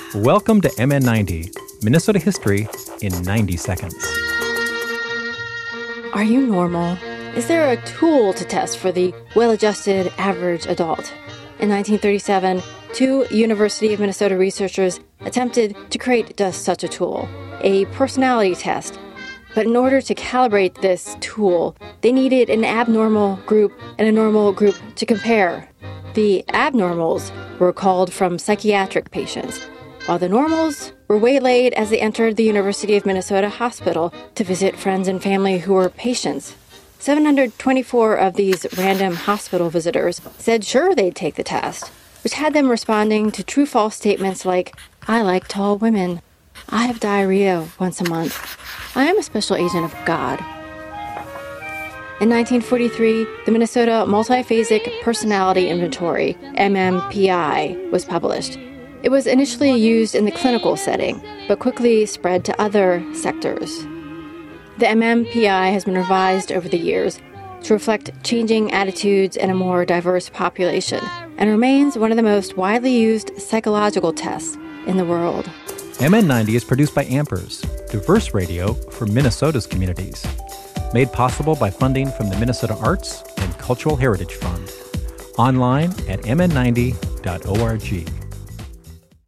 Welcome to MN90, Minnesota History in 90 seconds. Are you normal? Is there a tool to test for the well-adjusted average adult? In 1937, two University of Minnesota researchers attempted to create just such a tool, a personality test. But in order to calibrate this tool, they needed an abnormal group and a normal group to compare. The abnormals were called from psychiatric patients, while the normals were waylaid as they entered the University of Minnesota hospital to visit friends and family who were patients. 724 of these random hospital visitors said sure they'd take the test, which had them responding to true-false statements like, "I like tall women. I have diarrhea once a month. I am a special agent of God." In 1943, the Minnesota Multiphasic Personality Inventory, MMPI, was published. It was initially used in the clinical setting, but quickly spread to other sectors. The MMPI has been revised over the years to reflect changing attitudes in a more diverse population and remains one of the most widely used psychological tests in the world. MN90 is produced by Ampers, diverse radio for Minnesota's communities. Made possible by funding from the Minnesota Arts and Cultural Heritage Fund. Online at mn90.org.